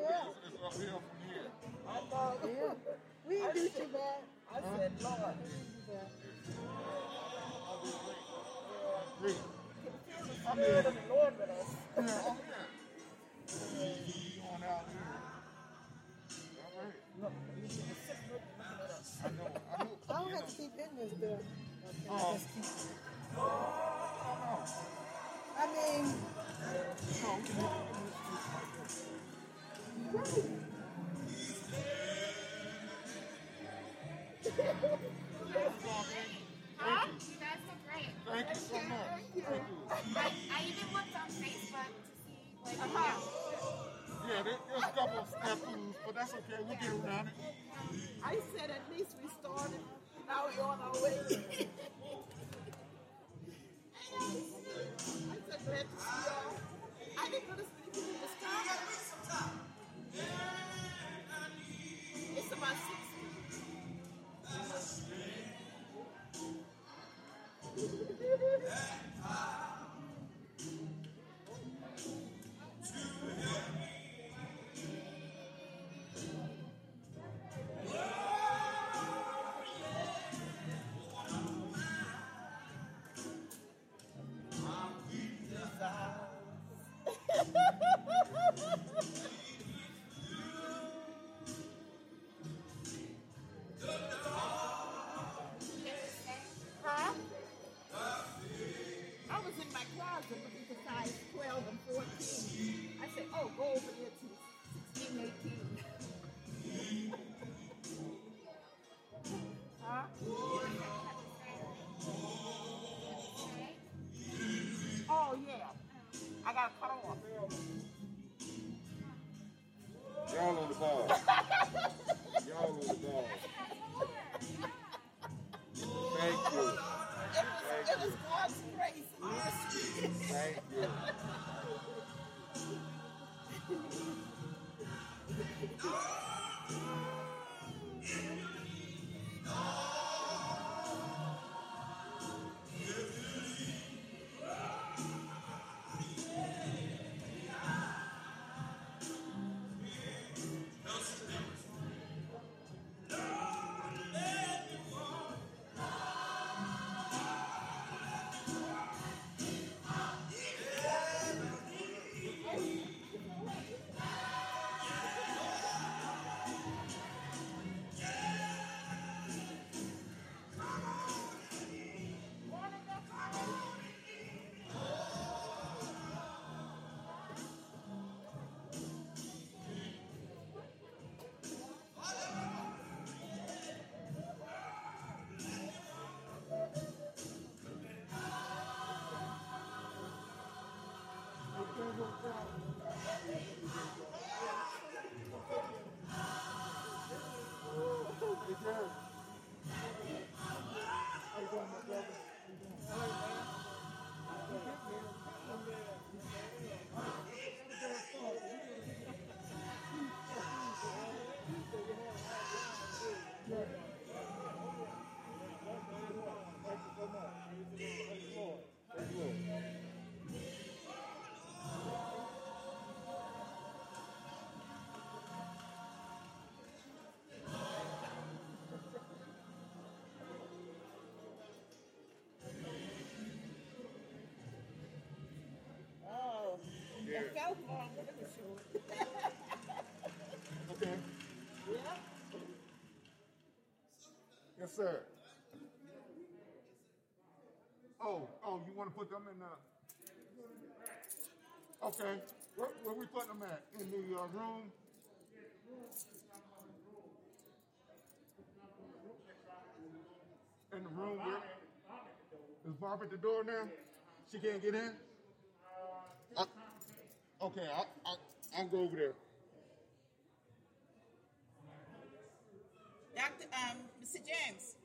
I mean, Lord of the Lord with us. yeah, oh yeah. Going out here. All right. Look, you see the sick look looking at us. I know, I know. I don't you have know. to keep hitting this bill. Um, I mean, no, we can Huh? You guys look great. Thank you so much. Thank you. I, I even looked on Facebook to see, like, Uh-huh. yeah. Yeah, there, there's a couple of snafus, but that's okay. We'll get around it. I said at least we started. Now we're on our way. I said glad to see y'all. I didn't know this many people was coming. It's about six. Huh? I was in my closet looking for size twelve and fourteen. I said, oh, go over there to sixteen, eighteen. Huh? Oh, yeah. I got to cut off. Y'all on the ball. Y'all on the ball. Thank you. It was, it was God's grace, mercy. Thank you. Oh, Yeah. it felt long, but it was short. Okay. Yeah. Yes, sir. Oh, oh, you want to put them in the... Okay. Where, where we putting them at? In the uh, room? In the room where... Is Barb at the door now? She can't get in? I, okay, I, I, I'll go over there. Doctor, um, Mister James.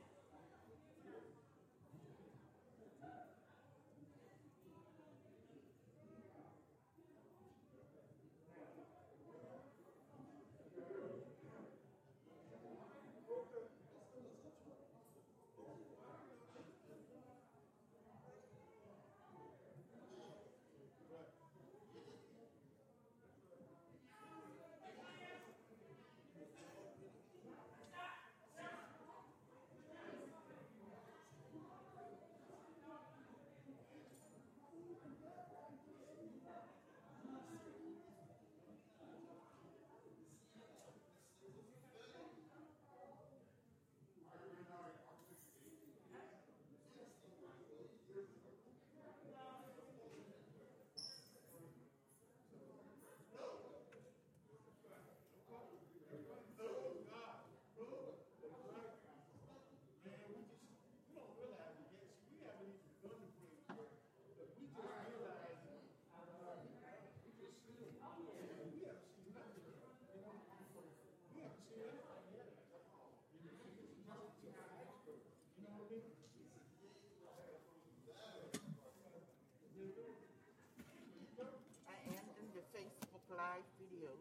video.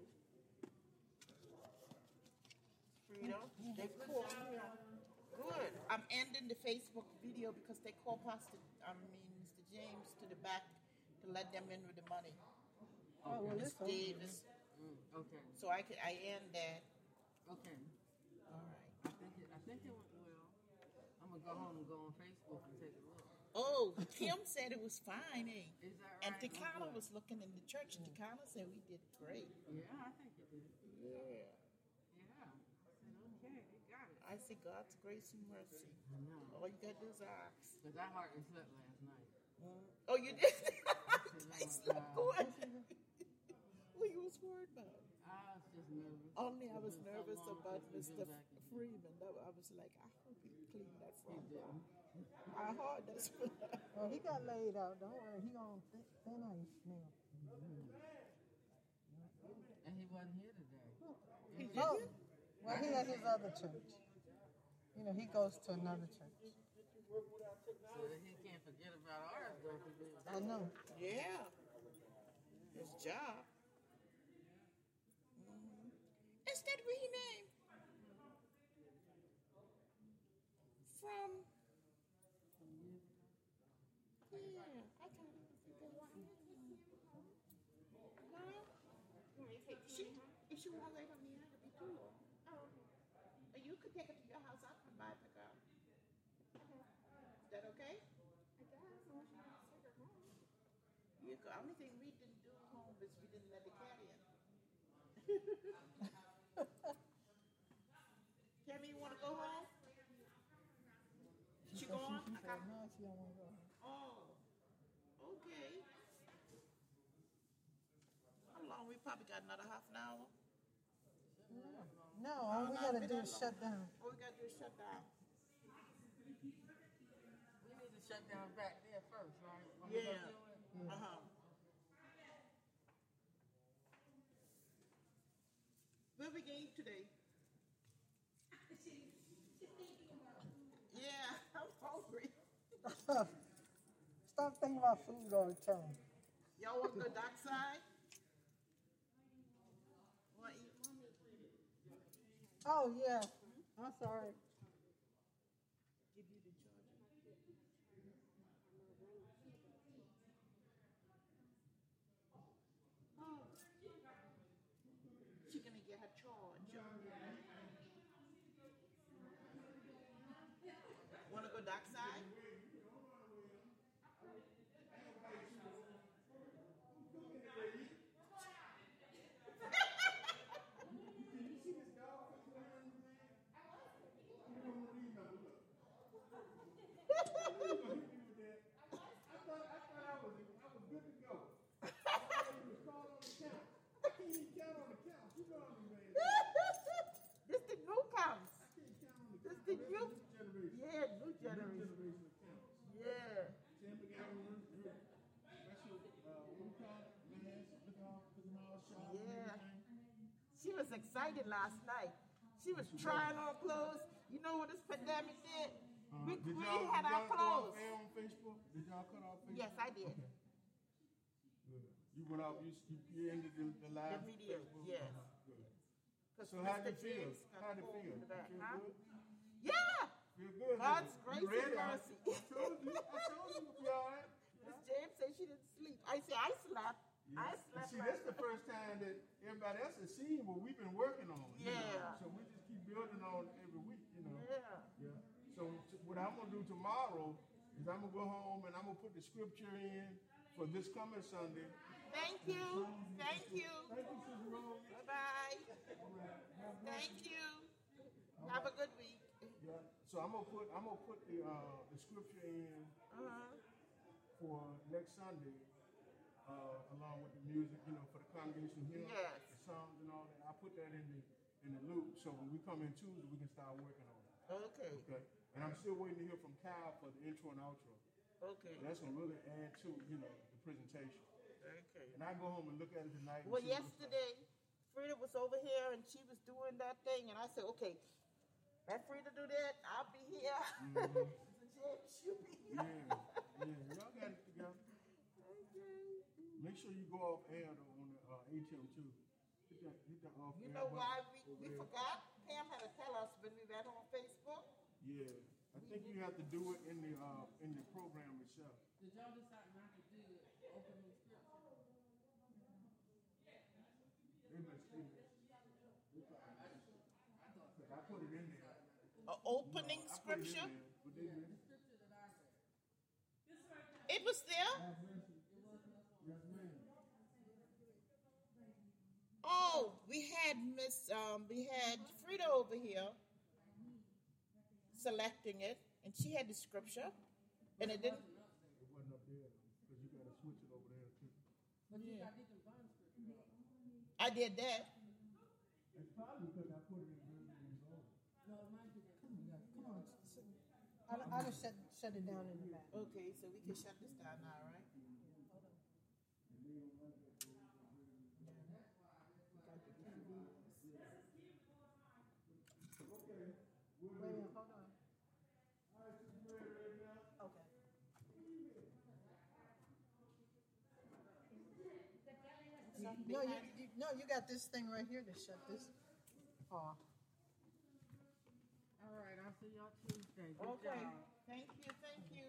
Frida, they call good. I'm ending the Facebook video because they call Pastor, I mean Mister James to the back to let them in with the money. Oh, well, Miss it's over. Davis. Mm, okay. So I can I end that. Okay. All right. I think it, I think it went well. I'm gonna go home and go on Facebook and take a look. Oh, Kim said it was fine, eh? Is that right? And Takana Okay. was looking in the church, and Takana said we did great. Yeah, I think it did. Yeah. Yeah. I said, okay, they got it. I see God's grace and mercy. I know. All you gotta do is ask. Because I hardly slept last night. Oh, you did? I oh slept God. good. What you was worried about? I was just nervous. Only I was It's been so nervous long about since Mister we've been back in- Freeman. That, I was like, I hope he cleaned that He from didn't. I heard that's what Well, he got laid out. Don't worry. He on th- thin ice now. And he wasn't here today. He And Oh, didn't? well, he at his other church. You know, he goes to another church. So he can't forget about ours, though. 'Cause it- I know. Yeah. His job. Mhm. Is that where he name? From. Yeah, I can't even figure out. No? She, if she won't wait on me, I could be too long. Oh. Or you could take it to your house. I'll come by and pick her up. Is that okay? Yeah, the only thing we didn't do at home is we didn't let the cat in. Tammy, you want to go home? She So gone? she I got- said, no, she don't want to go. Oh, okay. How long? We probably got another half an hour. No, all we got to do is shut down. All we got to do is shut down. We need to shut down back there first, right? When we go Yeah. do it? Uh-huh. Where we going today? Yeah, I'm hungry. Stop thinking about food all the time. Y'all want to go dark side? Want to eat? Oh, yeah. I'm sorry. Give you the charger. Oh. She gonna get her charge. Wanna go dark side? This the new counts. This the new. Yeah, new generation. Yeah. Yeah. She was excited last night. She was trying on clothes. You know what this pandemic did? Uh, We, did we y'all, had did our y'all go clothes. off air on Facebook? Did y'all cut off Facebook? Yes, I did. Okay. Good. You went off, you, you, you ended the, the live The video, Facebook? yes. Uh-huh. Good. 'Cause So how Mister did you feel? James got How did it pulled feel? in the back, Feel huh? good? Yeah. Feel good? God's You grace ready? and I- mercy. I told you. I told you you'd be all right. Miss James said she didn't sleep. I said I slept. Yeah. I And slept. see, last that's the night. first time that everybody else has seen what we've been working on. you know. Yeah. So we just keep building on every week, you know. Yeah. Yeah. So t- what I'm gonna do tomorrow is I'm gonna go home and I'm gonna put the scripture in for this coming Sunday. Thank you. Thank you. Thank you, Sister Rose. Bye bye. All right. God bless Thank you. you. Have a good week. Yeah. So I'm gonna put I'm gonna put the uh, the scripture in Uh-huh. for next Sunday, uh, along with the music, you know, for the congregation here, Yes. the songs and all that. I put that in the in the loop, so when we come in Tuesday, we can start working on it. Okay. Okay. And I'm still waiting to hear from Kyle for the intro and outro. Okay. That's gonna really add to, you know, the presentation. Okay. And I go home and look at it tonight. and Well, see what's yesterday, Frida was over here and she was doing that thing, and I said, okay, let Frida do that. I'll be here. Mhm. James, you be Yeah, here. yeah, y'all got it together. Okay. Make sure you go off air though on the uh, A T M too. Hit that, hit that off. You know why we, we forgot? Pam had to tell us when we read on Facebook. Yeah, I think you have to do it in the uh, in the program itself. Did y'all decide not to do it opening scripture? Amen. I put it in there. An opening I put it in scripture. there, but they didn't. It was there. Yes, ma'am. Oh, we had Miss, um, we had Frida over here selecting it, and she had the scripture, and it didn't. It wasn't up there because you got to switch it over there too. But you got different bond scripture. I did that. It's probably because I put it in there. No, it might be that. Come on. I'll, I'll just shut, shut it down in the back. Okay, so we can shut this down now, right? Wait a minute, hold on. Okay. You, no, you, you, no, you got this thing right here to shut this off. All right, I'll see y'all Tuesday. Good Okay. job. Thank you, thank you.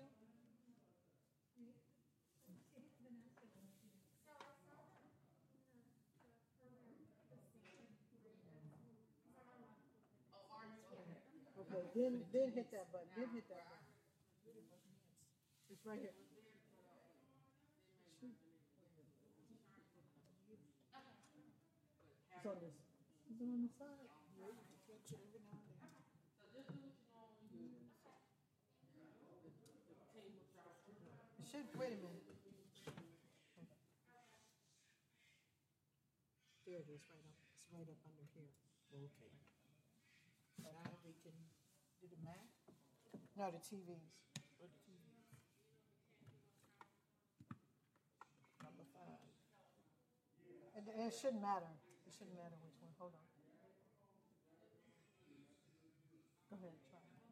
Okay, then, then hit that button, then hit that button. It's right here. It's on this. Is it on the side? It should, wait a minute. There it is, right up, it's right up under here. Okay. Now we can do the math. No, the T Vs. Or the T V. Number five. It, it shouldn't matter. It shouldn't matter which one. Hold on. Go ahead, try it.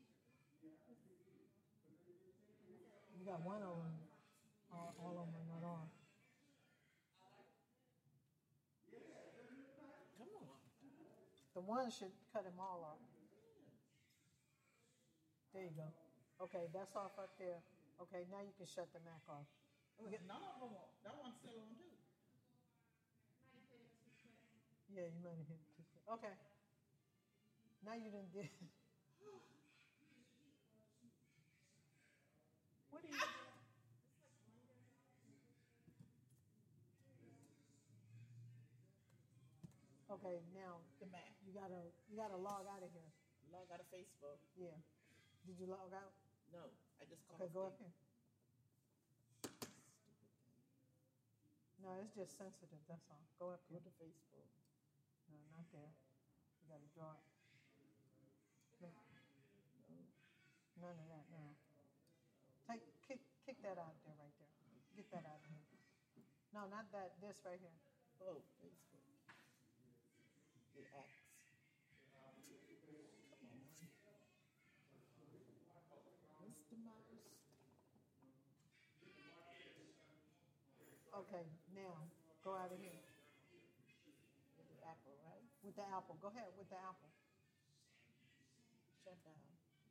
You got one of them. All, all of them are not on. Come on. The one should cut them all off. There you go. Okay, that's off up there. Okay, now you can shut the Mac off. Oh, none of them are. That one's still on too. Yeah, you might have hit it too quick. Okay. Now you didn't get. What do you? Okay, now The Mac. you gotta you gotta log out of here. Log out of Facebook. Yeah. Did you log out? No, I just called. Okay, go up here. No, it's just sensitive. That's all. Go up Go here. to Facebook. No, not there. You gotta draw it. No. None of that. No. Take kick kick that out there, right there. Get that out of here. No, not that. This right here. Oh, Facebook. The X. What's the mouse? Okay, now go out of here The Apple, right? with the apple. Go ahead with the apple. Shut down.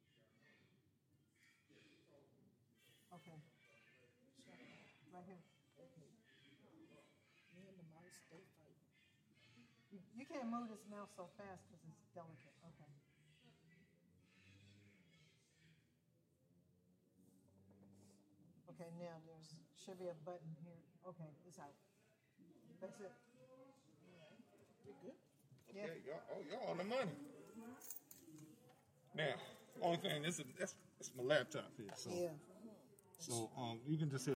Okay, Shut down. right here. Okay. Me and the mouse, they fight. You, you can't move this mouse so fast because it's delicate. Okay. Okay, now there's should be a button here. Okay, it's out. That's it. You good? Yeah. Okay, y'all, oh, y'all on the money. Now, only thing, this is that's, that's my laptop here. So, Yeah. so um, you can just hit